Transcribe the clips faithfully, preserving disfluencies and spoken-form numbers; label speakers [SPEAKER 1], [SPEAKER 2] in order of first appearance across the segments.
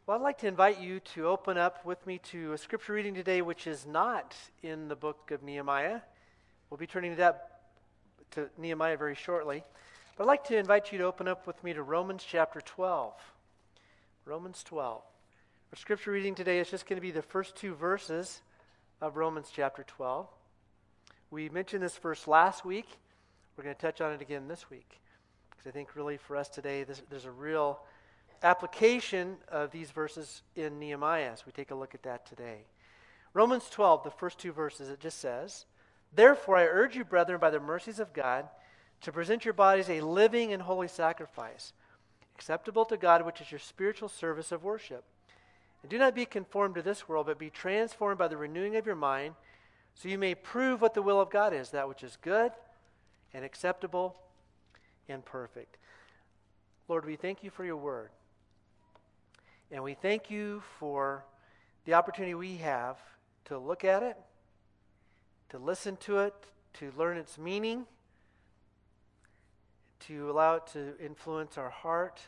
[SPEAKER 1] Well, I'd like to invite you to open up with me to a scripture reading today, which is not in the book of Nehemiah. We'll be turning to that to Nehemiah very shortly. But I'd like to invite you to open up with me to Romans chapter twelve. Romans twelve. Our scripture reading today is just going to be the first two verses of Romans chapter twelve. We mentioned this verse last week. We're going to touch on it again this week. Because I think really for us today, this, there's a real application of these verses in Nehemiah as we take a look at that today. Romans twelve, the first two verses, it just says, "Therefore I urge you, brethren, by the mercies of God, to present your bodies a living and holy sacrifice, acceptable to God, which is your spiritual service of worship. And do not be conformed to this world, but be transformed by the renewing of your mind, so you may prove what the will of God is, that which is good and acceptable and perfect." Lord, we thank you for your word. And we thank you for the opportunity we have to look at it, to listen to it, to learn its meaning, to allow it to influence our heart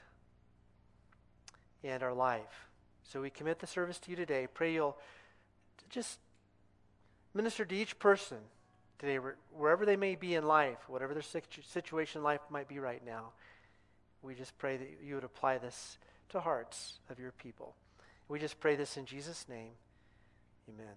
[SPEAKER 1] and our life. So we commit the service to you today. Pray you'll just minister to each person today, wherever they may be in life, whatever their situ- situation in life might be right now. We just pray that you would apply this to hearts of your people. We just pray this in Jesus' name. Amen.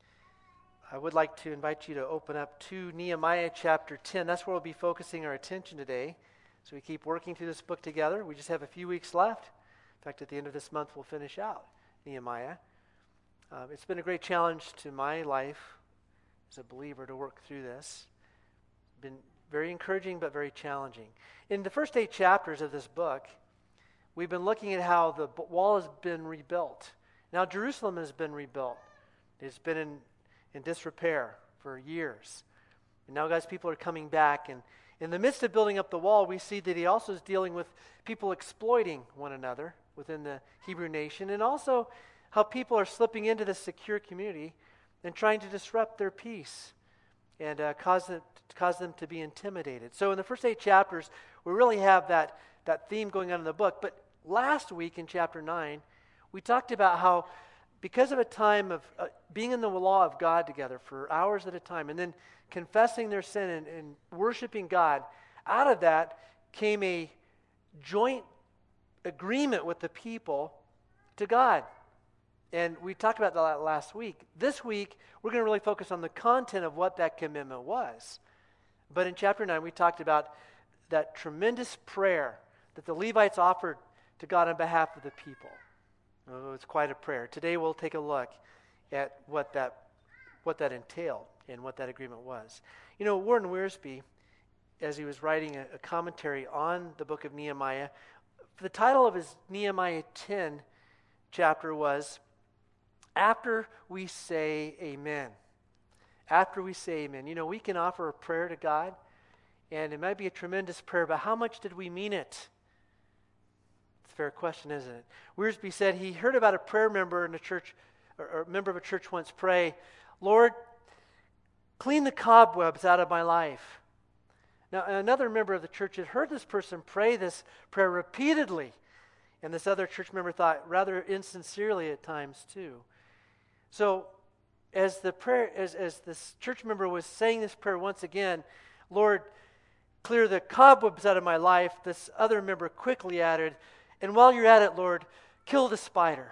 [SPEAKER 1] I would like to invite you to open up to Nehemiah chapter ten. That's where we'll be focusing our attention today. So we keep working through this book together. We just have a few weeks left. In fact, at the end of this month, we'll finish out Nehemiah. Um, it's been a great challenge to my life as a believer to work through this. It's been very encouraging, but very challenging. In the first eight chapters of this book, we've been looking at how the wall has been rebuilt. Now Jerusalem has been rebuilt. It's been in, in disrepair for years. And now God's people are coming back. And in the midst of building up the wall, we see that he also is dealing with people exploiting one another within the Hebrew nation. And also how people are slipping into this secure community and trying to disrupt their peace and uh, cause, them, cause them to be intimidated. So in the first eight chapters, we really have that, that theme going on in the book. But last week in chapter nine, we talked about how because of a time of uh, being in the law of God together for hours at a time and then confessing their sin and, and worshiping God, out of that came a joint agreement with the people to God. And we talked about that last week. This week, we're going to really focus on the content of what that commitment was. But in chapter nine, we talked about that tremendous prayer that the Levites offered to God on behalf of the people. Oh, it's quite a prayer. Today we'll take a look at what that what that entailed and what that agreement was. You know, Warren Wiersbe, as he was writing a, a commentary on the book of Nehemiah, the title of his Nehemiah ten chapter was, "After We Say Amen." After we say amen. You know, we can offer a prayer to God, and it might be a tremendous prayer, but how much did we mean it? It's a fair question, isn't it? Wiersbe said he heard about a prayer member in a church, or, or a member of a church once pray, "Lord, clean the cobwebs out of my life." Now, another member of the church had heard this person pray this prayer repeatedly, and this other church member thought rather insincerely at times too. So, as the prayer, as, as this church member was saying this prayer once again, "Lord, clear the cobwebs out of my life," this other member quickly added, "And while you're at it, Lord, kill the spider."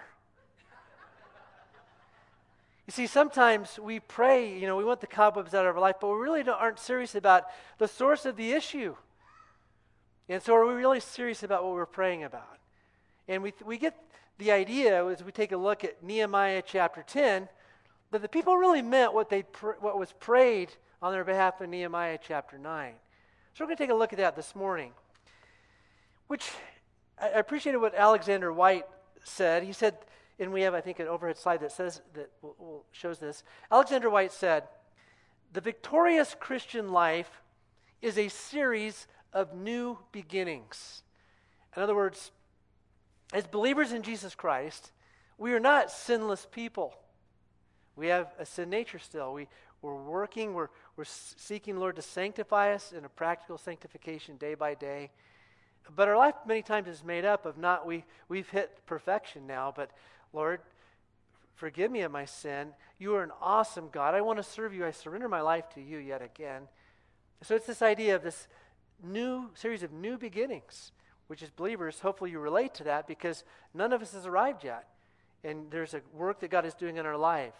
[SPEAKER 1] You see, sometimes we pray, you know, we want the cobwebs out of our life, but we really don't, aren't serious about the source of the issue. And so are we really serious about what we're praying about? And we we get the idea as we take a look at Nehemiah chapter ten that the people really meant what they pr- what was prayed on their behalf in Nehemiah chapter nine. So we're going to take a look at that this morning, which I appreciated what Alexander White said. He said, and we have, I think, an overhead slide that says that will, will shows this. Alexander White said, "The victorious Christian life is a series of new beginnings." In other words, as believers in Jesus Christ, we are not sinless people. We have a sin nature still. We, we're working, we're, we're seeking, Lord, to sanctify us in a practical sanctification day by day. But our life many times is made up of not, we, we've hit perfection now, but Lord, forgive me of my sin. You are an awesome God. I want to serve you. I surrender my life to you yet again. So it's this idea of this new series of new beginnings, which as believers, hopefully you relate to that because none of us has arrived yet. And there's a work that God is doing in our life.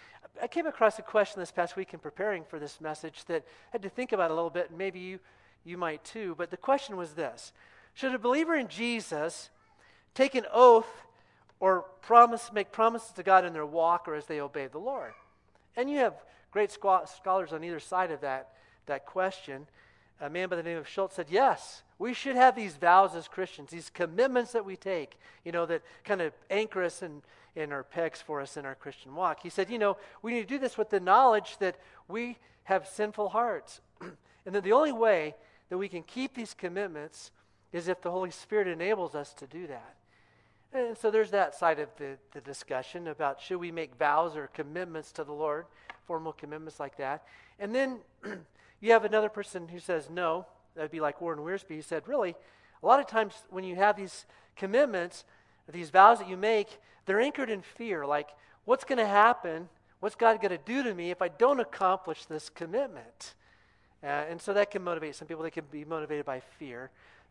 [SPEAKER 1] I came across a question this past week in preparing for this message that I had to think about a little bit, and maybe you, you might too. But the question was this: should a believer in Jesus take an oath or promise, make promises to God in their walk or as they obey the Lord? And you have great scholars on either side of that, that question. A man by the name of Schultz said, yes, we should have these vows as Christians, these commitments that we take, you know, that kind of anchor us in, in our pegs for us in our Christian walk. He said, you know, we need to do this with the knowledge that we have sinful hearts. And that the only way that we can keep these commitments is if the Holy Spirit enables us to do that. And so there's that side of the, the discussion about should we make vows or commitments to the Lord, formal commitments like that. And then you have another person who says no. That'd be like Warren Wiersbe. He said, really, a lot of times when you have these commitments, these vows that you make, they're anchored in fear. Like, what's going to happen? What's God going to do to me if I don't accomplish this commitment? Uh, and so that can motivate some people. They can be motivated by fear.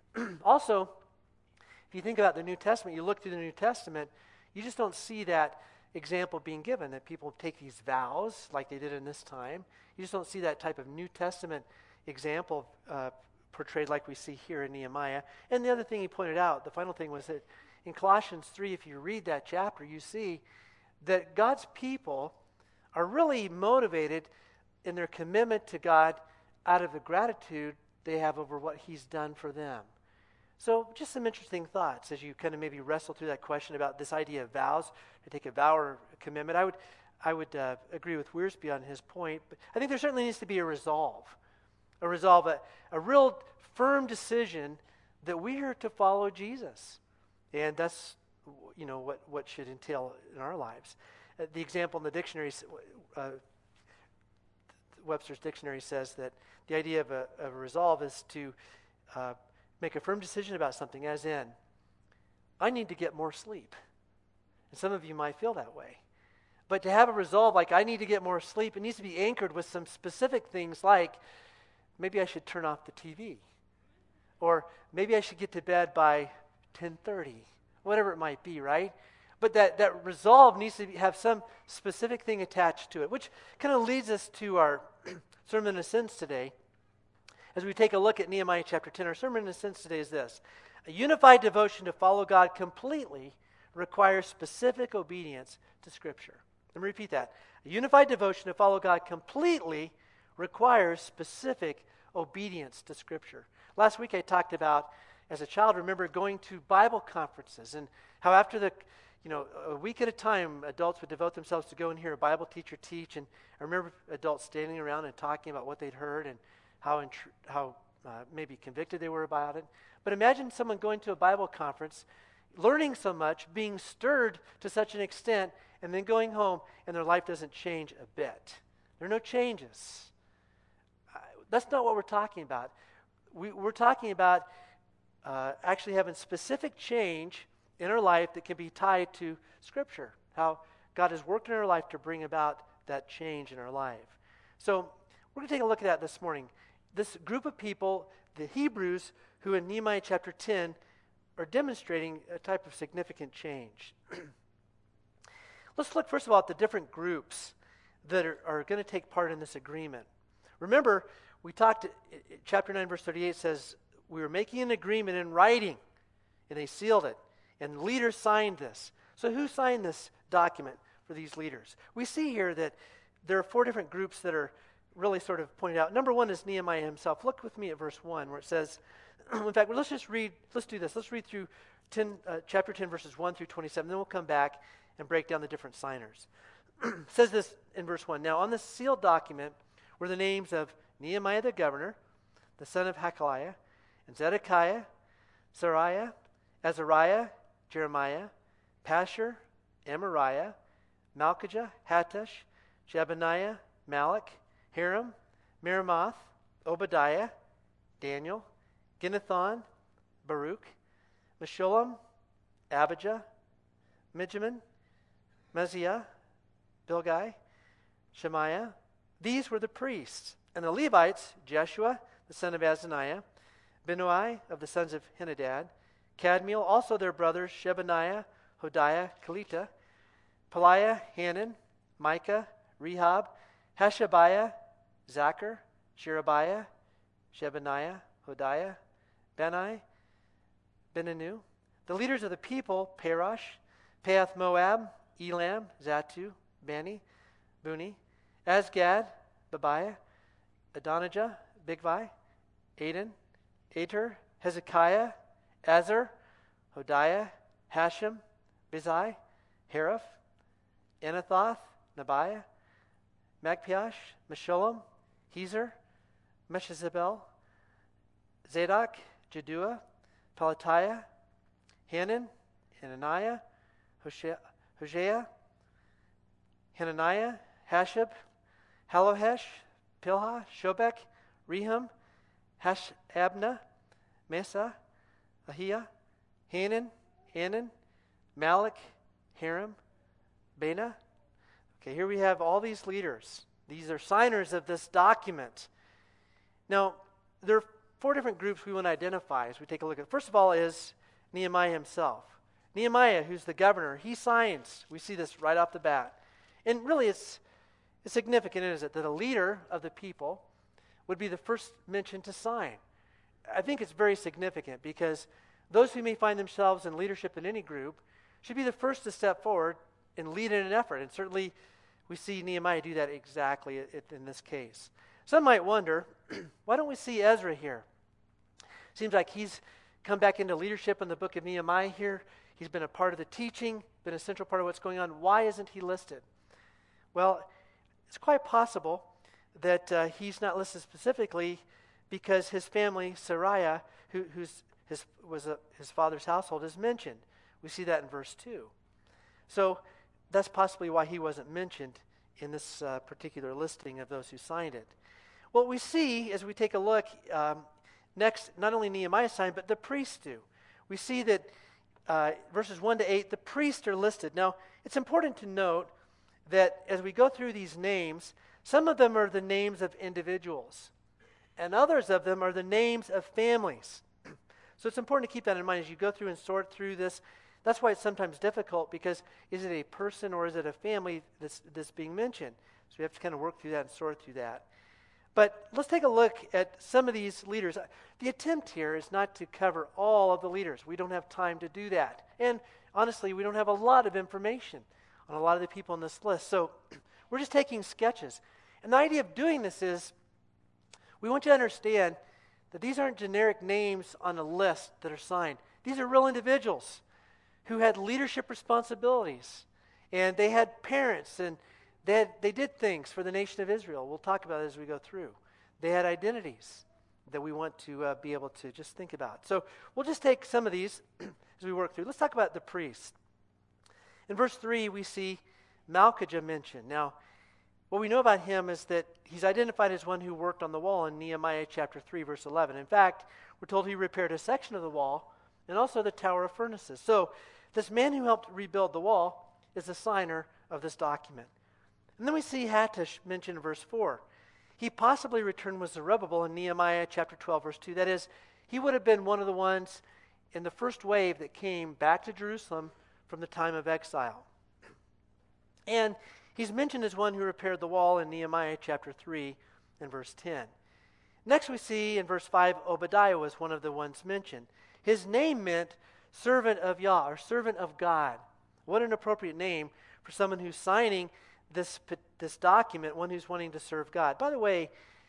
[SPEAKER 1] Also, if you think about the New Testament, you look through the New Testament, you just don't see that example being given, that people take these vows like they did in this time. You just don't see that type of New Testament example uh, portrayed like we see here in Nehemiah. And the other thing he pointed out, the final thing, was that in Colossians three, if you read that chapter, you see that God's people are really motivated in their commitment to God out of the gratitude they have over what he's done for them. So just some interesting thoughts as you kind of maybe wrestle through that question about this idea of vows, to take a vow or a commitment. I would I would uh, agree with Wiersbe on his point, but I think there certainly needs to be a resolve, a resolve, a, a real firm decision that we are to follow Jesus. And that's, you know, what, what should entail in our lives. Uh, the example in the dictionary, uh, Webster's dictionary says that the idea of a, of a resolve is to uh, make a firm decision about something, as in, I need to get more sleep. And some of you might feel that way. But to have a resolve like I need to get more sleep, it needs to be anchored with some specific things like maybe I should turn off the T V. Or maybe I should get to bed by ten thirty. Whatever it might be, right? But that, that resolve needs to be, have some specific thing attached to it, which kind of leads us to our sermon in a sense today. As we take a look at Nehemiah chapter ten, our sermon in a sense today is this: a unified devotion to follow God completely requires specific obedience to Scripture. Let me repeat that. A unified devotion to follow God completely requires specific obedience to Scripture. Last week I talked about, as a child, remember going to Bible conferences and how after the, you know, a week at a time, adults would devote themselves to go and hear a Bible teacher teach. And I remember adults standing around and talking about what they'd heard and how intr- how uh, maybe convicted they were about it. But imagine someone going to a Bible conference, learning so much, being stirred to such an extent, and then going home and their life doesn't change a bit. There are no changes. Uh, that's not what we're talking about. We, we're talking about uh, actually having specific change in our life that can be tied to Scripture, how God has worked in our life to bring about that change in our life. So we're going to take a look at that this morning. This group of people, the Hebrews, who in Nehemiah chapter ten are demonstrating a type of significant change. Let's look first of all at the different groups that are, are going to take part in this agreement. Remember, we talked, chapter nine, verse thirty-eight says, we were making an agreement in writing, and they sealed it, and leaders signed this. So who signed this document for these leaders? We see here that there are four different groups that are really sort of pointed out. Number one is Nehemiah himself. Look with me at verse one, where it says, in fact, let's just read, let's do this. Let's read through ten, uh, chapter ten, verses one through twenty-seven. Then we'll come back and break down the different signers. It says this in verse one. Now, on this sealed document were the names of Nehemiah the governor, the son of Hakaliah, and Zedekiah, Sariah, Azariah, Jeremiah, Pashur, Amariah, Malchijah, Hattush, Shebaniah, Malach, Hiram, Meremoth, Obadiah, Daniel, Ginnethon, Baruch, Meshullam, Abijah, Mijamin, Meziah, Bilgai, Shemaiah. These were the priests. And the Levites, Jeshua, the son of Azaniah, Binnui of the sons of Henadad, Kadmiel, also their brothers, Shebaniah, Hodiah, Kelita, Peliah, Hanan, Micah, Rehab, Hashabiah, Zachar, Sherebiah, Shebaniah, Hodiah, Benai, Beninu. The leaders of the people, Parash, Pahath Moab, Elam, Zatu, Bani, Buni, Azgad, Babiah, Adonijah, Bigvai, Aden, Ater, Hezekiah, Azar, Hodiah, Hashem, Bizai, Haraph, Anathoth, Nabiah, Magpiash, Meshullam, Hezer, Meshezabel, Zadok, Jedua, Pelatiah, Hanan, Hananiah, Hosea, Hosea, Hananiah, Hashab, Halohesh, Pilha, Shobek, Rehum, Hashabna, Mesa, Ahia, Hanan, Hanan, Malik, Haram, Bena. Okay, here we have all these leaders. These are signers of this document. Now, there are four different groups we want to identify as we take a look at. First of all is Nehemiah himself. Nehemiah, who's the governor, he signs. We see this right off the bat. And really it's, it's significant, isn't it, that a leader of the people would be the first mentioned to sign. I think it's very significant because those who may find themselves in leadership in any group should be the first to step forward and lead in an effort. And certainly we see Nehemiah do that exactly in this case. Some might wonder, why don't we see Ezra here? Seems like he's come back into leadership in the book of Nehemiah here. He's been a part of the teaching, been a central part of what's going on. Why isn't he listed? Well, it's quite possible that uh, he's not listed specifically because his family, Sariah, who who's his was a, his father's household, is mentioned. We see that in verse two. So that's possibly why he wasn't mentioned in this uh, particular listing of those who signed it. What we see as we take a look, um, next, not only Nehemiah signed, but the priests do. We see that uh, verses one to eight, the priests are listed. Now, it's important to note that as we go through these names, some of them are the names of individuals, and others of them are the names of families. So it's important to keep that in mind as you go through and sort through this. That's why it's sometimes difficult, because is it a person or is it a family that's, that's being mentioned? So we have to kind of work through that and sort through that. But let's take a look at some of these leaders. The attempt here is not to cover all of the leaders. We don't have time to do that. And honestly, we don't have a lot of information on a lot of the people on this list. So we're just taking sketches. And the idea of doing this is we want you to understand that these aren't generic names on a list that are signed. These are real individuals who had leadership responsibilities. And they had parents, and they, had, they did things for the nation of Israel. We'll talk about it as we go through. They had identities that we want to uh, be able to just think about. So we'll just take some of these as we work through. Let's talk about the priests. In verse three, we see Malchijah mentioned. Now, what we know about him is that he's identified as one who worked on the wall in Nehemiah chapter three, verse eleven. In fact, we're told he repaired a section of the wall and also the tower of furnaces. So this man who helped rebuild the wall is the signer of this document. And then we see Hattush mentioned in verse four. He possibly returned with Zerubbabel in Nehemiah chapter twelve, verse two. That is, he would have been one of the ones in the first wave that came back to Jerusalem from the time of exile. And he's mentioned as one who repaired the wall in Nehemiah chapter three and verse ten. Next we see in verse five, Obadiah was one of the ones mentioned. His name meant servant of Yah, or servant of God. What an appropriate name for someone who's signing this, this document, one who's wanting to serve God. By the way,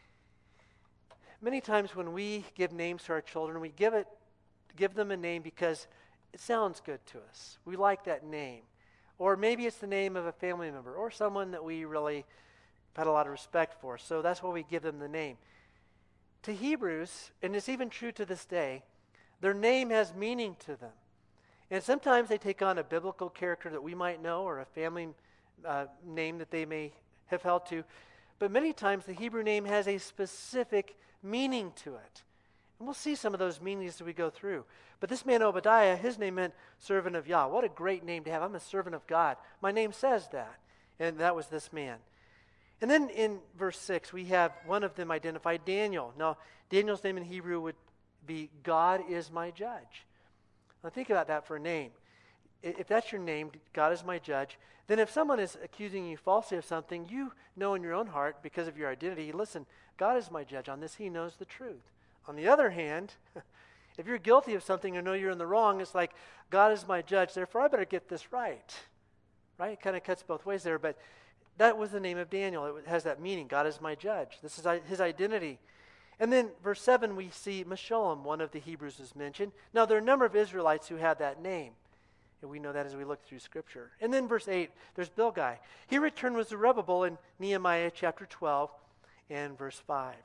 [SPEAKER 1] many times when we give names to our children, we give it, give them a name because it sounds good to us. We like that name. Or maybe it's the name of a family member or someone that we really had a lot of respect for. So that's why we give them the name. To Hebrews, and it's even true to this day, their name has meaning to them. And sometimes they take on a biblical character that we might know or a family uh, name that they may have held to. But many times the Hebrew name has a specific meaning to it. And we'll see some of those meanings as we go through. But this man Obadiah, his name meant servant of Yah. What a great name to have. I'm a servant of God. My name says that. And that was this man. And then in verse six, we have one of them identified, Daniel. Now, Daniel's name in Hebrew would be God is my judge. Now think about that for a name. If that's your name, God is my judge, then if someone is accusing you falsely of something, you know in your own heart, because of your identity, listen, God is my judge on this. He knows the truth. On the other hand, if you're guilty of something or know you're in the wrong, it's like, God is my judge, therefore I better get this right. Right? It kind of cuts both ways there, but that was the name of Daniel. It has that meaning. God is my judge. This is his identity. And then verse seven, we see Meshulam, one of the Hebrews is mentioned. Now, there are a number of Israelites who had that name. And we know that as we look through Scripture. And then verse eight, there's Bilgai. He returned with Zerubbabel in Nehemiah chapter twelve and verse five.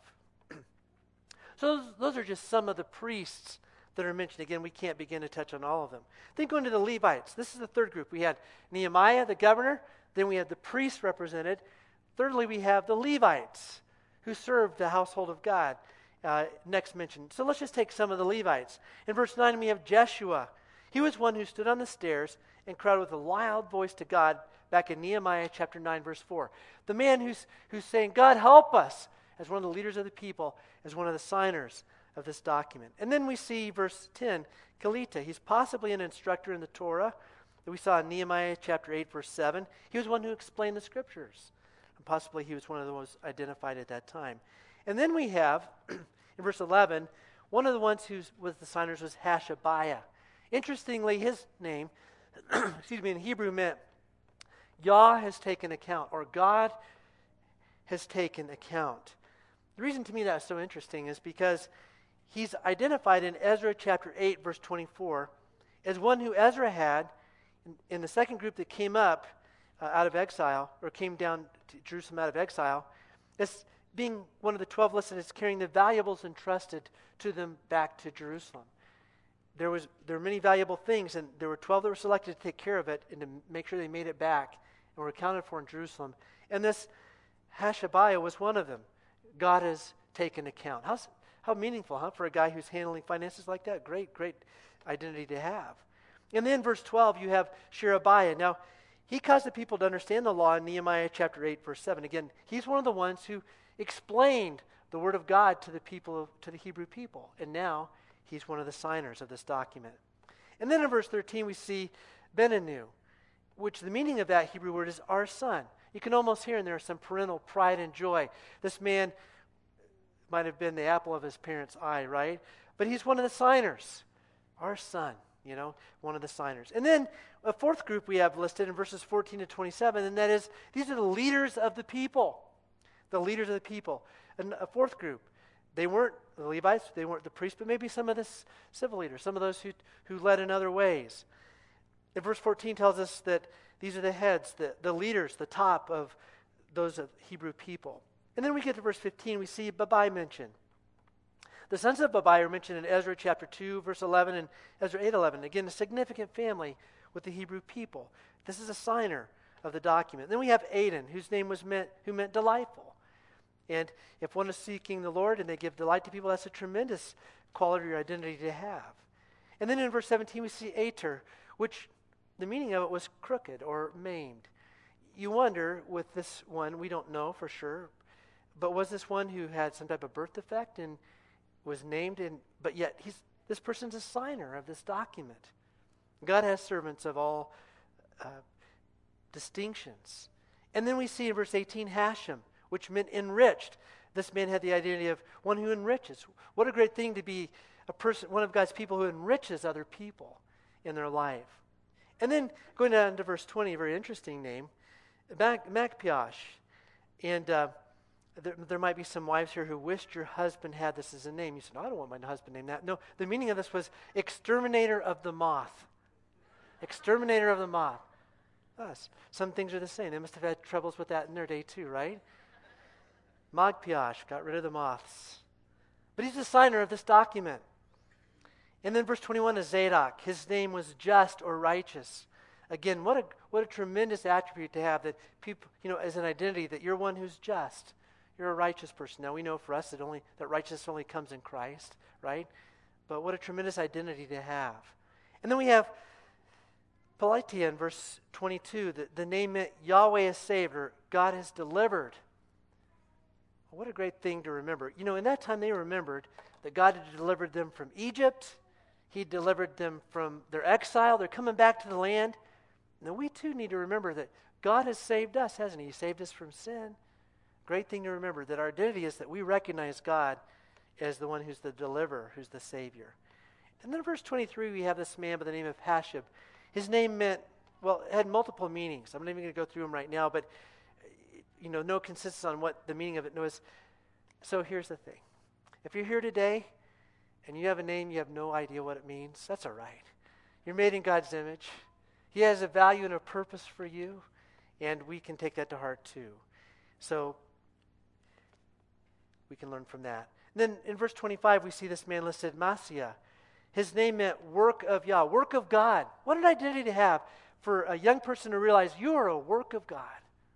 [SPEAKER 1] So those, those are just some of the priests that are mentioned. Again, we can't begin to touch on all of them. Then going to the Levites. This is the third group. We had Nehemiah, the governor. Then we had the priests represented. Thirdly, we have the Levites who served the household of God. Uh, next mentioned. So let's just take some of the Levites. In verse nine, we have Jeshua. He was one who stood on the stairs and cried with a loud voice to God back in Nehemiah chapter nine, verse four. The man who's, who's saying, God, help us, as one of the leaders of the people, as one of the signers of this document. And then we see verse ten, Kelita. He's possibly an instructor in the Torah that we saw in Nehemiah chapter eight, verse seven. He was one who explained the Scriptures. And possibly he was one of those identified at that time. And then we have, in verse eleven, one of the ones who was the signers was Hashabiah. Interestingly, his name, excuse me, in Hebrew meant Yah has taken account, or God has taken account. The reason to me that's so interesting is because he's identified in Ezra chapter eight, verse twenty-four, as one who Ezra had in, in the second group that came up uh, out of exile, or came down to Jerusalem out of exile, as being one of the twelve listed as carrying the valuables entrusted to them back to Jerusalem. There was there were many valuable things, and there were twelve that were selected to take care of it and to make sure they made it back and were accounted for in Jerusalem. And this Hashabiah was one of them. God has taken account. How's, how meaningful, huh, for a guy who's handling finances like that? Great, great identity to have. And then verse twelve, you have Sherebiah. Now, he caused the people to understand the law in Nehemiah chapter eight, verse seven. Again, he's one of the ones who explained the word of God to the people, to the Hebrew people. And now, he's one of the signers of this document. And then in verse thirteen, we see Beninu, which the meaning of that Hebrew word is our son. You can almost hear in there some parental pride and joy. This man might have been the apple of his parents' eye, right? But he's one of the signers. Our son, you know, one of the signers. And then a fourth group we have listed in verses fourteen to twenty-seven, and that is, these are the leaders of the people. The leaders of the people. And a fourth group, they weren't the Levites, they weren't the priests, but maybe some of the civil leaders, some of those who, who led in other ways. And verse fourteen tells us that these are the heads, the, the leaders, the top of those of Hebrew people. And then we get to verse fifteen, we see Babai mentioned. The sons of Babai are mentioned in Ezra chapter two, verse eleven, and Ezra eight eleven. Again, a significant family with the Hebrew people. This is a signer of the document. Then we have Aden, whose name was meant, who meant delightful. And if one is seeking the Lord and they give delight to people, that's a tremendous quality or identity to have. And then in verse seventeen, we see Ater, which the meaning of it was crooked or maimed. You wonder with this one, we don't know for sure, but was this one who had some type of birth defect and was named, in, but yet he's this person's a signer of this document. God has servants of all uh, distinctions. And then we see in verse eighteen, Hashem, which meant enriched. This man had the identity of one who enriches. What a great thing to be a person, one of God's people who enriches other people in their life. And then going down to verse twenty, a very interesting name, Mac- Macpiash. And uh, there, there might be some wives here who wished your husband had this as a name. You said, no, I don't want my husband named that. No, the meaning of this was exterminator of the moth. Exterminator of the moth. Us. Some things are the same. They must have had troubles with that in their day too, right? Magpiash, got rid of the moths. But he's the signer of this document. And then verse twenty-one is Zadok. His name was just or righteous. Again, what a what a tremendous attribute to have, that people, you know, as an identity, that you're one who's just. You're a righteous person. Now we know for us that only that righteousness only comes in Christ, right? But what a tremendous identity to have. And then we have Pelatiah in verse twenty-two. The, the name meant Yahweh has saved, or God has delivered. What a great thing to remember. You know, in that time they remembered that God had delivered them from Egypt. He delivered them from their exile. They're coming back to the land. Now we too need to remember that God has saved us, hasn't he? He saved us from sin. Great thing to remember, that our identity is that we recognize God as the one who's the deliverer, who's the Savior. And then in verse twenty-three, we have this man by the name of Hashab. His name meant, well, it had multiple meanings. I'm not even going to go through them right now, but, you know, no consensus on what the meaning of it was. So here's the thing. If you're here today and you have a name, you have no idea what it means, that's all right. You're made in God's image. He has a value and a purpose for you, and we can take that to heart too. So we can learn from that. And then in verse twenty-five, we see this man listed, Masiah. His name meant work of Yah, work of God. What an identity to have for a young person to realize you are a work of God.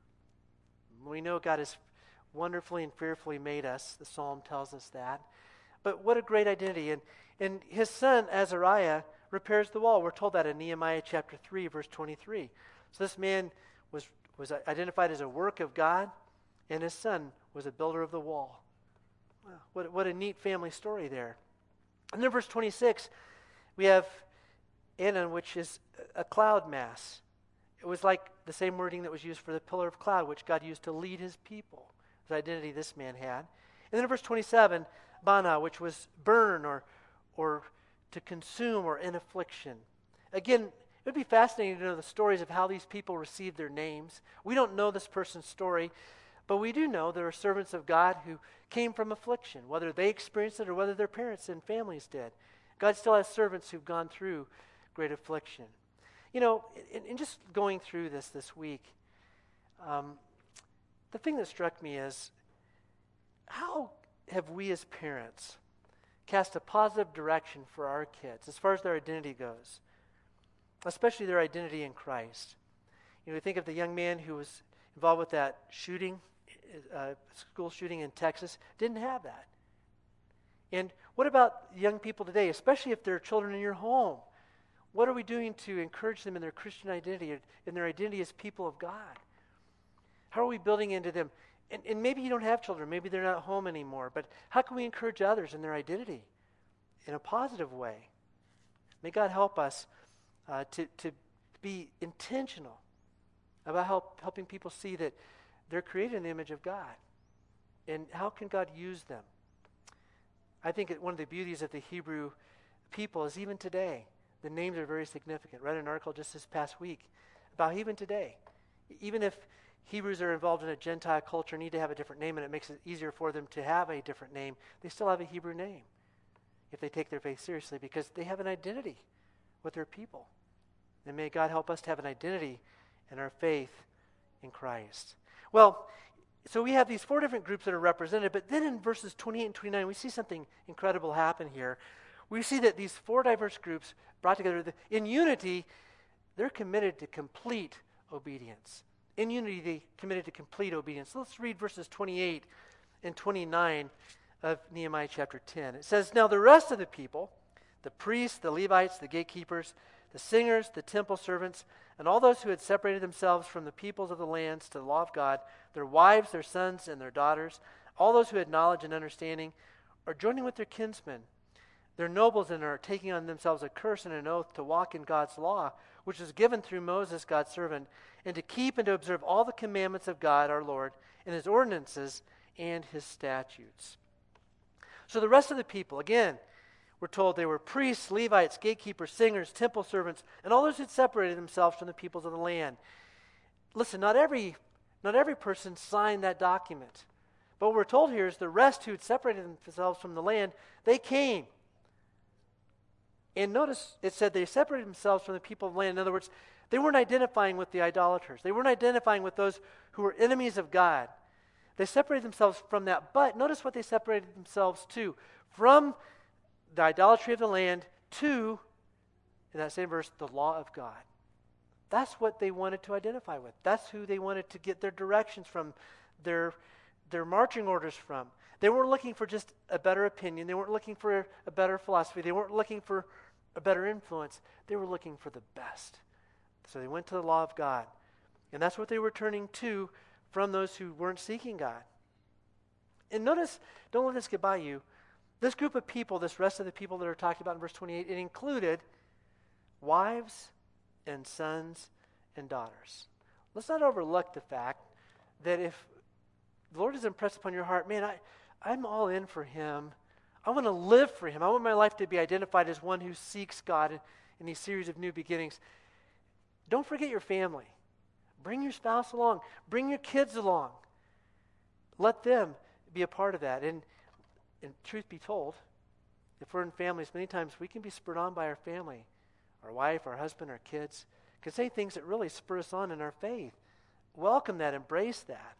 [SPEAKER 1] We know God has wonderfully and fearfully made us. The psalm tells us that. But what a great identity. And, and his son, Azariah, repairs the wall. We're told that in Nehemiah chapter three, verse twenty-three. So this man was, was identified as a work of God, and his son was a builder of the wall. Wow, what, what a neat family story there. And then verse twenty-six, we have Anan, which is a cloud mass. It was like the same wording that was used for the pillar of cloud, which God used to lead his people. The identity this man had. And then in verse twenty-seven, Bana, which was burn or, or to consume or in affliction. Again, it would be fascinating to know the stories of how these people received their names. We don't know this person's story, but we do know there are servants of God who came from affliction, whether they experienced it or whether their parents and families did. God still has servants who've gone through great affliction. You know, in, in just going through this this week, um, the thing that struck me is, how have we as parents cast a positive direction for our kids as far as their identity goes, especially their identity in Christ? You know, we think of the young man who was involved with that shooting, uh, school shooting in Texas, didn't have that. And what about young people today, especially if they're children in your home? What are we doing to encourage them in their Christian identity, in their identity as people of God? How are we building into them? And, and maybe you don't have children, maybe they're not home anymore, but how can we encourage others in their identity in a positive way? May God help us uh, to, to be intentional about help, helping people see that they're created in the image of God. And how can God use them? I think one of the beauties of the Hebrew people is even today, the names are very significant. I read an article just this past week about even today, even if Hebrews are involved in a Gentile culture, need to have a different name, and it makes it easier for them to have a different name, they still have a Hebrew name if they take their faith seriously, because they have an identity with their people. And may God help us to have an identity in our faith in Christ. Well, so we have these four different groups that are represented, but then in verses twenty-eight and twenty-nine, we see something incredible happen here. We see that these four diverse groups brought together in unity, they're committed to complete obedience. In unity, they committed to complete obedience. So let's read verses twenty-eight and twenty-nine of Nehemiah chapter ten. It says, "Now the rest of the people, the priests, the Levites, the gatekeepers, the singers, the temple servants, and all those who had separated themselves from the peoples of the lands to the law of God, their wives, their sons, and their daughters, all those who had knowledge and understanding, are joining with their kinsmen, their nobles, and are taking on themselves a curse and an oath to walk in God's law, which was given through Moses, God's servant, and to keep and to observe all the commandments of God, our Lord, and his ordinances and his statutes." So the rest of the people, again, we're told they were priests, Levites, gatekeepers, singers, temple servants, and all those who had separated themselves from the peoples of the land. Listen, not every, not every person signed that document. But what we're told here is the rest who had separated themselves from the land, they came. And notice it said they separated themselves from the people of the land. In other words, they weren't identifying with the idolaters. They weren't identifying with those who were enemies of God. They separated themselves from that. But notice what they separated themselves to. From the idolatry of the land to, in that same verse, the law of God. That's what they wanted to identify with. That's who they wanted to get their directions from, their their marching orders from. They weren't looking for just a better opinion. They weren't looking for a better philosophy. They weren't looking for a better influence. They were looking for the best. So they went to the law of God. And that's what they were turning to from those who weren't seeking God. And notice, don't let this get by you. This group of people, this rest of the people that are talked about in verse twenty-eight, it included wives and sons and daughters. Let's not overlook the fact that if the Lord is impressed upon your heart, man, I, I'm all in for him. I want to live for him. I want my life to be identified as one who seeks God in, in these series of new beginnings. Don't forget your family. Bring your spouse along. Bring your kids along. Let them be a part of that. And, and truth be told, if we're in families, many times we can be spurred on by our family, our wife, our husband, our kids, can say things that really spur us on in our faith. Welcome that. Embrace that.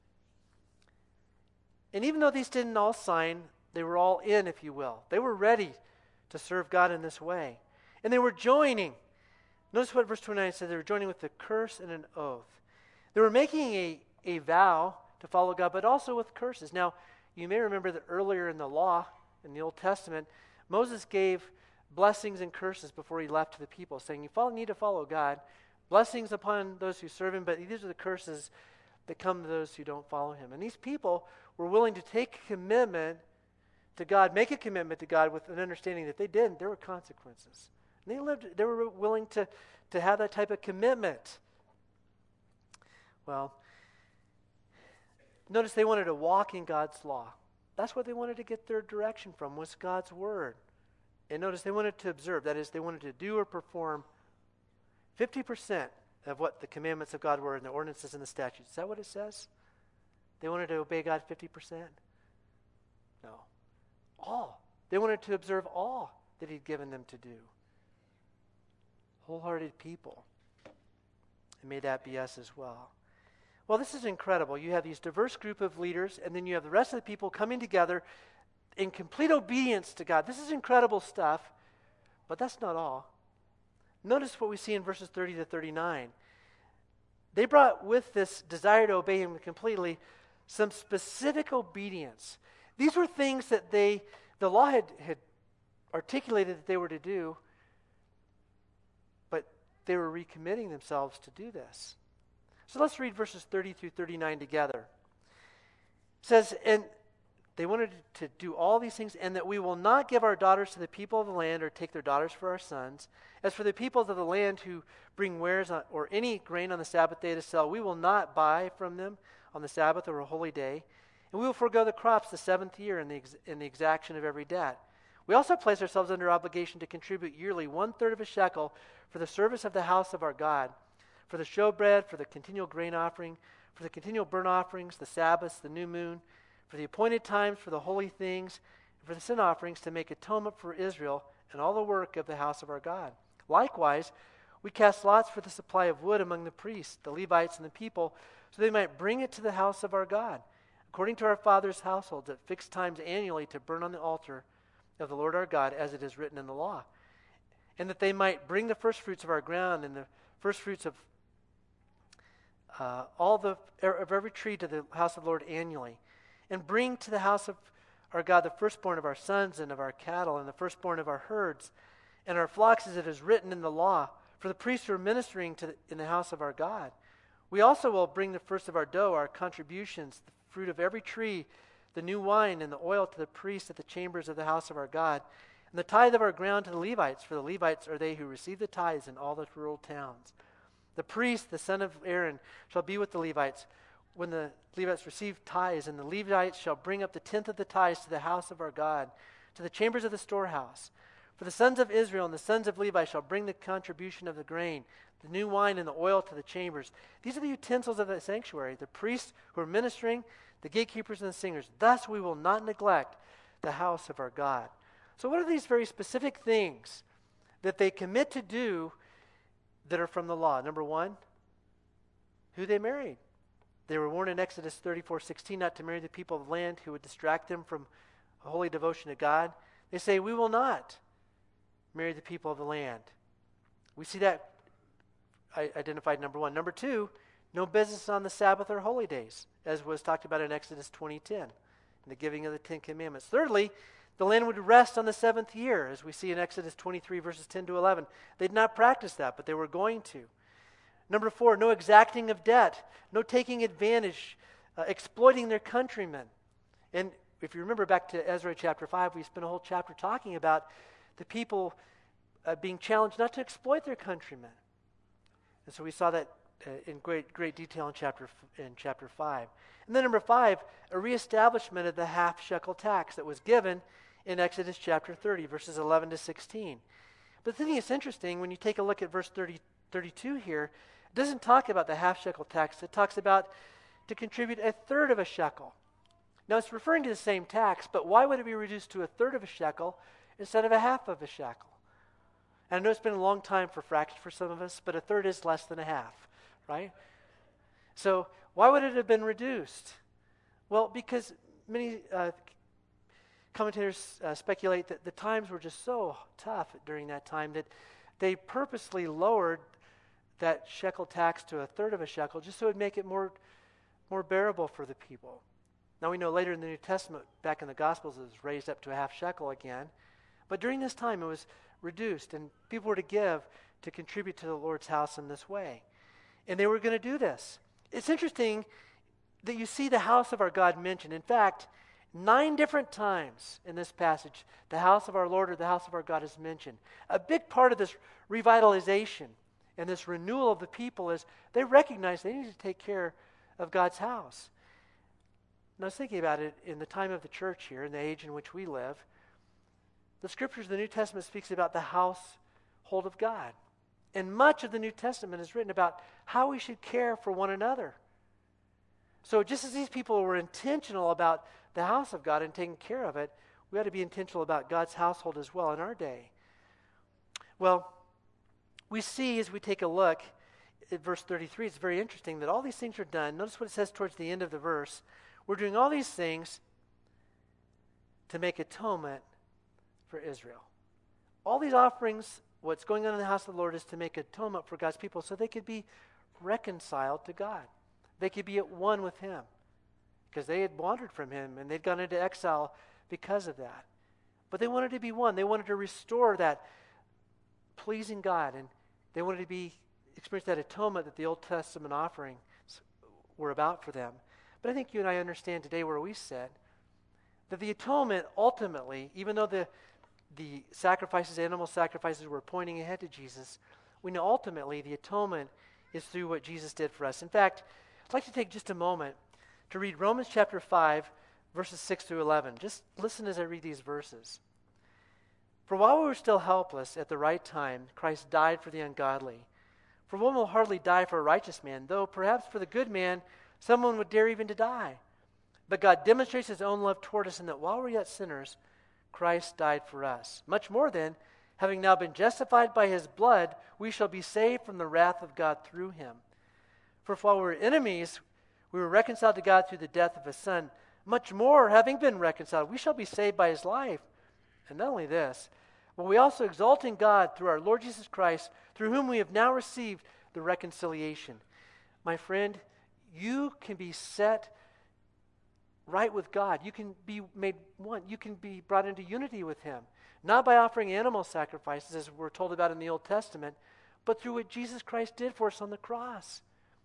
[SPEAKER 1] And even though these didn't all sign, they were all in, if you will. They were ready to serve God in this way. And they were joining. Notice what verse twenty-nine says. They were joining with a curse and an oath. They were making a, a vow to follow God, but also with curses. Now, you may remember that earlier in the law, in the Old Testament, Moses gave blessings and curses before he left to the people, saying, you follow, need to follow God. Blessings upon those who serve him, but these are the curses that come to those who don't follow him. And these people were willing to take a commitment to God, make a commitment to God with an understanding that they didn't, there were consequences. And they lived, they were willing to, to have that type of commitment. Well, notice they wanted to walk in God's law. That's what they wanted to get their direction from, was God's word. And notice they wanted to observe, that is, they wanted to do or perform fifty percent of what the commandments of God were in the ordinances and the statutes. Is that what it says? They wanted to obey God fifty percent? No. All. They wanted to observe all that he'd given them to do. Wholehearted people. And may that be us as well. Well, this is incredible. You have these diverse group of leaders, and then you have the rest of the people coming together in complete obedience to God. This is incredible stuff, but that's not all. Notice what we see in verses thirty to thirty-nine. They brought with this desire to obey him completely some specific obedience. These were things that they, the law had, had articulated that they were to do, but they were recommitting themselves to do this. So let's read verses thirty through thirty-nine together. It says, and they wanted to do all these things, and that we will not give our daughters to the people of the land or take their daughters for our sons. As for the peoples of the land who bring wares on, or any grain on the Sabbath day to sell, we will not buy from them on the Sabbath or a holy day. And we will forego the crops the seventh year in the, ex- in the exaction of every debt. We also place ourselves under obligation to contribute yearly one-third of a shekel for the service of the house of our God, for the showbread, for the continual grain offering, for the continual burnt offerings, the Sabbaths, the new moon, for the appointed times, for the holy things, and for the sin offerings, to make atonement for Israel and all the work of the house of our God. Likewise, we cast lots for the supply of wood among the priests, the Levites, and the people, so they might bring it to the house of our God, according to our fathers' households, at fixed times annually, to burn on the altar of the Lord our God, as it is written in the law. And that they might bring the first fruits of our ground and the first fruits of uh, all the of every tree to the house of the Lord annually. And bring to the house of our God the firstborn of our sons and of our cattle and the firstborn of our herds and our flocks, as it is written in the law, for the priests who are ministering to the, in the house of our God. We also will bring the first of our dough, our contributions, the fruit of every tree, the new wine and the oil to the priests at the chambers of the house of our God, and the tithe of our ground to the Levites, for the Levites are they who receive the tithes in all the rural towns. The priest, the son of Aaron, shall be with the Levites when the Levites receive tithes, and the Levites shall bring up the tenth of the tithes to the house of our God, to the chambers of the storehouse. For the sons of Israel and the sons of Levi shall bring the contribution of the grain, the new wine and the oil to the chambers. These are the utensils of the sanctuary, the priests who are ministering, the gatekeepers and the singers. Thus we will not neglect the house of our God. So what are these very specific things that they commit to do that are from the law? Number one, who they married. They were warned in Exodus thirty-four sixteen not to marry the people of the land who would distract them from a holy devotion to God. They say, we will not marry the people of the land. We see that identified, number one. Number two, No business on the Sabbath or holy days, as was talked about in Exodus twenty ten, in the giving of the Ten Commandments. Thirdly, the land would rest on the seventh year, as we see in Exodus twenty-three, verses ten to eleven. They did not practice that, but they were going to. Number four, no exacting of debt, no taking advantage, uh, exploiting their countrymen. And if you remember back to Ezra chapter five, we spent a whole chapter talking about the people uh, being challenged not to exploit their countrymen. And so we saw that uh, in great great detail in chapter in chapter five. And then number five, a reestablishment of the half shekel tax that was given in Exodus chapter thirty, verses eleven to sixteen. But the thing that's interesting, when you take a look at verse thirty, thirty-two here, it doesn't talk about the half shekel tax. It talks about to contribute a third of a shekel. Now it's referring to the same tax, but why would it be reduced to a third of a shekel instead of a half of a shekel? And I know it's been a long time for fractions for some of us, but a third is less than a half, right? So why would it have been reduced? Well, because many uh, commentators uh, speculate that the times were just so tough during that time that they purposely lowered that shekel tax to a third of a shekel just so it would make it more, more bearable for the people. Now we know later in the New Testament, back in the Gospels, it was raised up to a half shekel again. But during this time, it was reduced, and people were to give to contribute to the Lord's house in this way. And they were going to do this. It's interesting that you see the house of our God mentioned. In fact, nine different times in this passage, the house of our Lord or the house of our God is mentioned. A big part of this revitalization and this renewal of the people is they recognize they need to take care of God's house. And I was thinking about it in the time of the church here, in the age in which we live. The scriptures of the New Testament speaks about the household of God. And much of the New Testament is written about how we should care for one another. So just as these people were intentional about the house of God and taking care of it, we ought to be intentional about God's household as well in our day. Well, we see as we take a look at verse thirty-three, it's very interesting that all these things are done. Notice what it says towards the end of the verse. We're doing all these things to make atonement for Israel. All these offerings, what's going on in the house of the Lord is to make atonement for God's people so they could be reconciled to God. They could be at one with Him because they had wandered from Him and they'd gone into exile because of that. But they wanted to be one. They wanted to restore that pleasing God, and they wanted to be experience that atonement that the Old Testament offerings were about for them. But I think you and I understand today where we sit that the atonement ultimately, even though the the sacrifices, animal sacrifices, were pointing ahead to Jesus, we know ultimately the atonement is through what Jesus did for us. In fact, I'd like to take just a moment to read Romans chapter five, verses six through eleven. Just listen as I read these verses. For while we were still helpless, at the right time, Christ died for the ungodly. For one will hardly die for a righteous man, though perhaps for the good man, someone would dare even to die. But God demonstrates His own love toward us in that while we're yet sinners, Christ died for us. Much more then, having now been justified by His blood, we shall be saved from the wrath of God through Him. For if while we were enemies, we were reconciled to God through the death of His Son, much more, having been reconciled, we shall be saved by His life. And not only this, but we also exalt in God through our Lord Jesus Christ, through whom we have now received the reconciliation. My friend, you can be set right with God. You can be made one. You can be brought into unity with Him. Not by offering animal sacrifices, as we're told about in the Old Testament, but through what Jesus Christ did for us on the cross.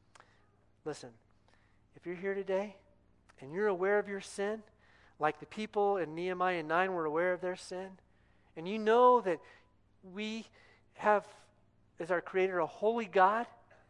[SPEAKER 1] Listen, if you're here today and you're aware of your sin, like the people in Nehemiah nine were aware of their sin, and you know that we have, as our Creator, a holy God,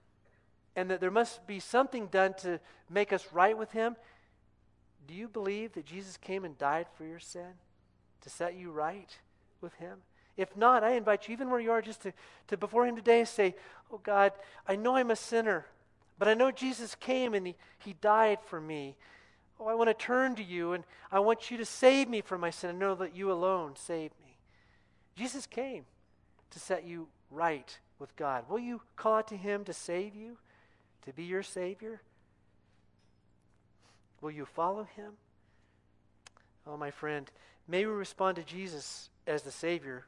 [SPEAKER 1] and that there must be something done to make us right with Him, do you believe that Jesus came and died for your sin to set you right with Him? If not, I invite you, even where you are, just to, to before Him today say, oh God, I know I'm a sinner, but I know Jesus came and He, he died for me. Oh, I want to turn to You, and I want You to save me from my sin. I know that You alone save me. Jesus came to set you right with God. Will you call out to Him to save you, to be your Savior? Will you follow Him? Oh, my friend, may we respond to Jesus as the Savior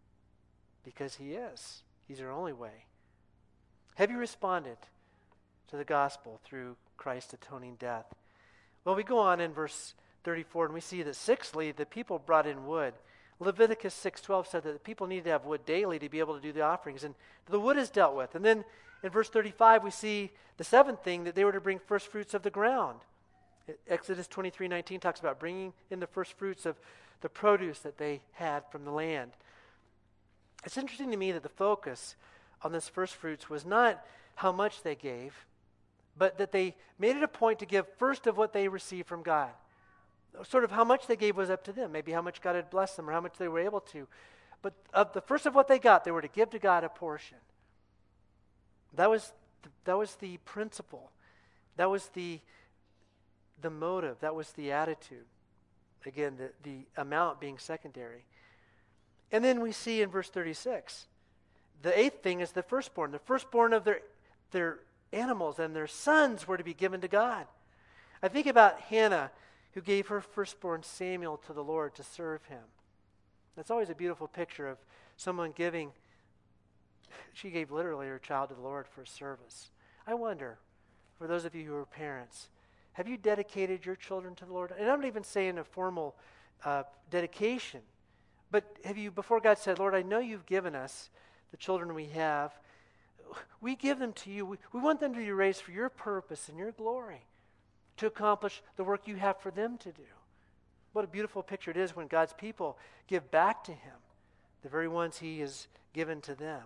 [SPEAKER 1] because He is. He's our only way. Have you responded to the gospel through Christ's atoning death. Well, we go on in verse thirty-four, and we see that sixthly, the people brought in wood. Leviticus six twelve said that the people needed to have wood daily to be able to do the offerings, and the wood is dealt with. And then in verse thirty-five, we see the seventh thing, that they were to bring first fruits of the ground. Exodus twenty-three nineteen talks about bringing in the first fruits of the produce that they had from the land. It's interesting to me that the focus on this first fruits was not how much they gave, but that they made it a point to give first of what they received from God. Sort of how much they gave was up to them, maybe how much God had blessed them or how much they were able to. But of the first of what they got, they were to give to God a portion. That was the, that was the principle. That was the, the motive. That was the attitude. Again, the, the amount being secondary. And then we see in verse thirty-six, the eighth thing is the firstborn. The firstborn of their, their animals and their sons were to be given to God. I think about Hannah, who gave her firstborn Samuel to the Lord to serve him. That's always a beautiful picture of someone giving. She gave literally her child to the Lord for service. I wonder, for those of you who are parents, have you dedicated your children to the Lord? And I'm not even saying a formal uh, dedication, but have you, before God said, Lord, I know you've given us the children we have. We give them to you. We, we want them to be raised for your purpose and your glory, to accomplish the work you have for them to do. What a beautiful picture it is when God's people give back to him the very ones he has given to them.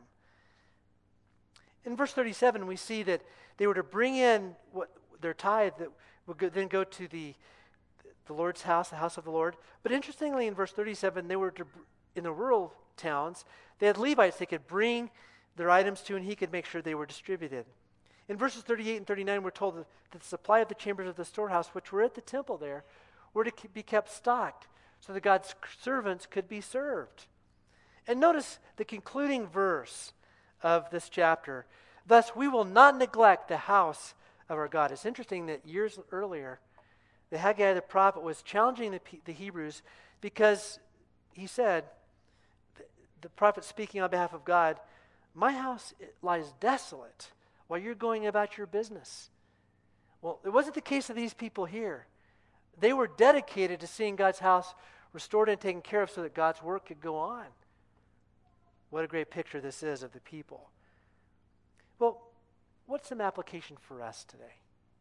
[SPEAKER 1] In verse thirty-seven, we see that they were to bring in what their tithe that would go, then go to the, the Lord's house, the house of the Lord. But interestingly, in verse thirty-seven, they were to, in the rural towns, they had Levites they could bring their items to, and he could make sure they were distributed. In verses thirty-eight and thirty-nine, we're told that the supply of the chambers of the storehouse, which were at the temple there, were to be kept stocked so that God's servants could be served. And notice the concluding verse of this chapter. Thus, we will not neglect the house of our God. It's interesting that years earlier, the Haggai the prophet was challenging the, the Hebrews because he said, the, the prophet speaking on behalf of God, my house lies desolate while you're going about your business. Well, it wasn't the case of these people here. They were dedicated to seeing God's house restored and taken care of so that God's work could go on. What a great picture this is of the people. Well, what's some application for us today?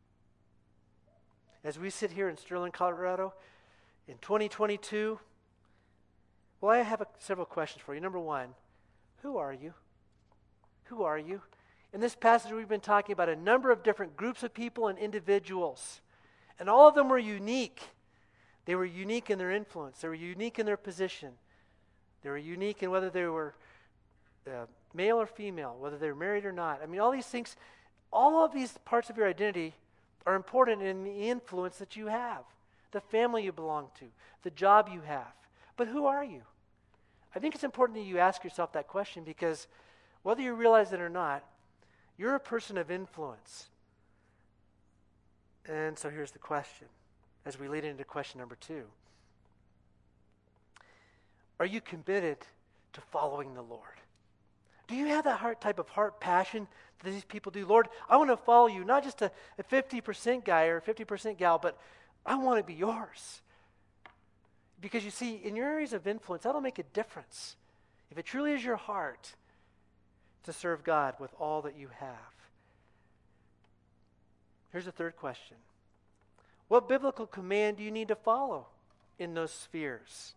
[SPEAKER 1] As we sit here in Sterling, Colorado, in twenty twenty-two, well, I have a, several questions for you. Number one, who are you? Who are you? In this passage, we've been talking about a number of different groups of people and individuals, and all of them were unique. They were unique in their influence. They were unique in their position. They were unique in whether they were uh, male or female, whether they were married or not. I mean, all these things, all of these parts of your identity are important in the influence that you have, the family you belong to, the job you have. But who are you? I think it's important that you ask yourself that question because whether you realize it or not, you're a person of influence. And so here's the question, as we lead into question number two. Are you committed to following the Lord? Do you have that heart type of heart passion that these people do? Lord, I want to follow you, not just a, a fifty percent guy or a fifty percent gal, but I want to be yours. Because you see, in your areas of influence, that'll make a difference. If it truly is your heart to serve God with all that you have. Here's the third question. What biblical command do you need to follow in those spheres?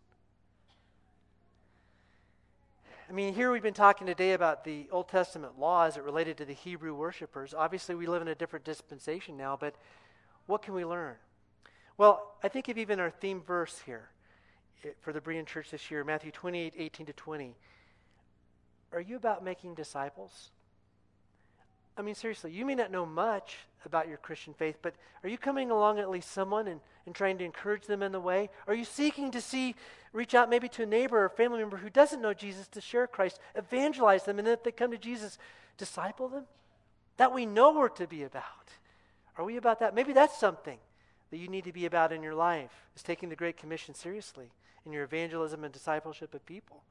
[SPEAKER 1] I mean, here we've been talking today about the Old Testament law as it related to the Hebrew worshipers. Obviously, we live in a different dispensation now, but what can we learn? Well, I think of even our theme verse here for the Berean Church this year, Matthew twenty-eight, eighteen to twenty. Are you about making disciples? I mean, seriously, you may not know much about your Christian faith, but are you coming along at least someone and, and trying to encourage them in the way? Are you seeking to see, reach out maybe to a neighbor or family member who doesn't know Jesus to share Christ, evangelize them, and then if they come to Jesus, disciple them? That we know we're to be about. Are we about that? Maybe that's something that you need to be about in your life, is taking the Great Commission seriously in your evangelism and discipleship of people.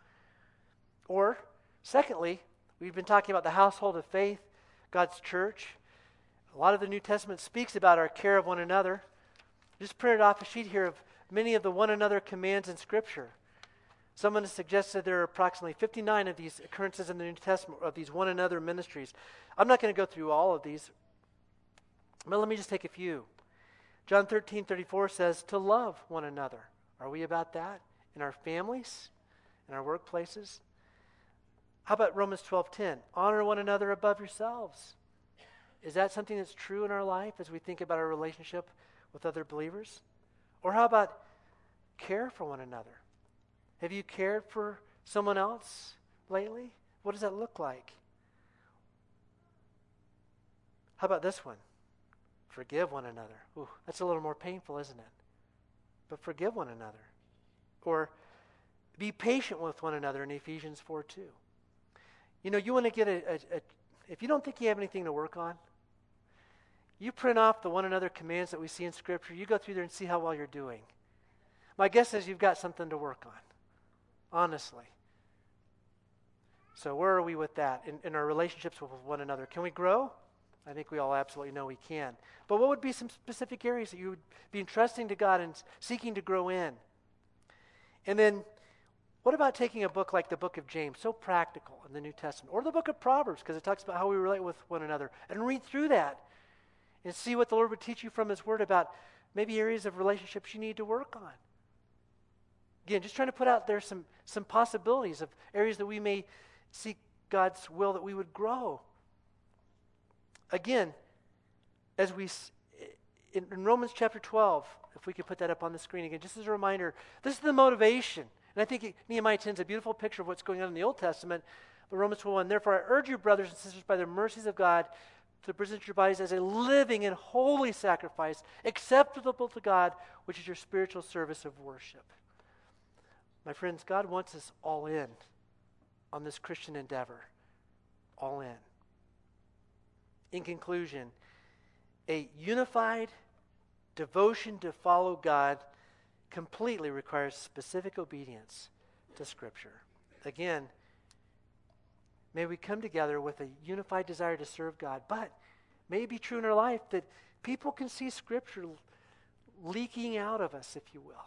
[SPEAKER 1] Or, secondly, we've been talking about the household of faith, God's church. A lot of the New Testament speaks about our care of one another. Just printed off a sheet here of many of the one another commands in Scripture. Someone has suggested there are approximately fifty-nine of these occurrences in the New Testament of these one another ministries. I'm not going to go through all of these, but let me just take a few. John thirteen thirty-four says to love one another. Are we about that in our families, in our workplaces? How about Romans twelve ten? Honor one another above yourselves. Is that something that's true in our life as we think about our relationship with other believers? Or how about care for one another? Have you cared for someone else lately? What does that look like? How about this one? Forgive one another. Ooh, that's a little more painful, isn't it? But forgive one another. Or be patient with one another in Ephesians four two. You know, you want to get a, a, a, if you don't think you have anything to work on, you print off the one another commands that we see in Scripture, you go through there and see how well you're doing. My guess is you've got something to work on, honestly. So where are we with that in, in our relationships with one another? Can we grow? I think we all absolutely know we can. But what would be some specific areas that you would be entrusting to God and seeking to grow in? And then, what about taking a book like the book of James, so practical in the New Testament, or the book of Proverbs, because it talks about how we relate with one another, and read through that and see what the Lord would teach you from His Word about maybe areas of relationships you need to work on. Again, just trying to put out there some, some possibilities of areas that we may seek God's will that we would grow. Again, as we, in, in Romans chapter twelve, if we could put that up on the screen again, just as a reminder, this is the motivation. And I think it, Nehemiah ten is a beautiful picture of what's going on in the Old Testament. But Romans twelve one, therefore I urge you, brothers and sisters, by the mercies of God, to present your bodies as a living and holy sacrifice, acceptable to God, which is your spiritual service of worship. My friends, God wants us all in on this Christian endeavor. All in. In conclusion, a unified devotion to follow God completely requires specific obedience to Scripture. Again, may we come together with a unified desire to serve God, but may it be true in our life that people can see Scripture leaking out of us, if you will.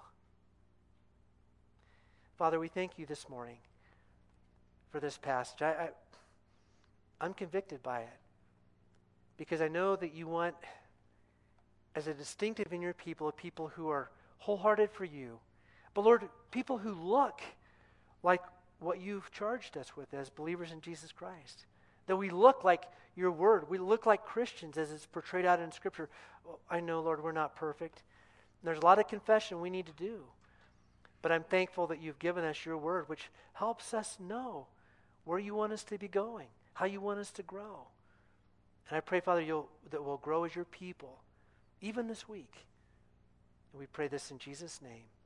[SPEAKER 1] Father, we thank you this morning for this passage. I, I, I'm convicted by it because I know that you want, as a distinctive in your people, a people who are wholehearted for you. But Lord, people who look like what you've charged us with as believers in Jesus Christ. That we look like your word. We look like Christians as it's portrayed out in Scripture. Well, I know, Lord, we're not perfect. There's a lot of confession we need to do. But I'm thankful that you've given us your word, which helps us know where you want us to be going, how you want us to grow. And I pray, Father, you'll, that we'll grow as your people, even this week. And we pray this in Jesus' name.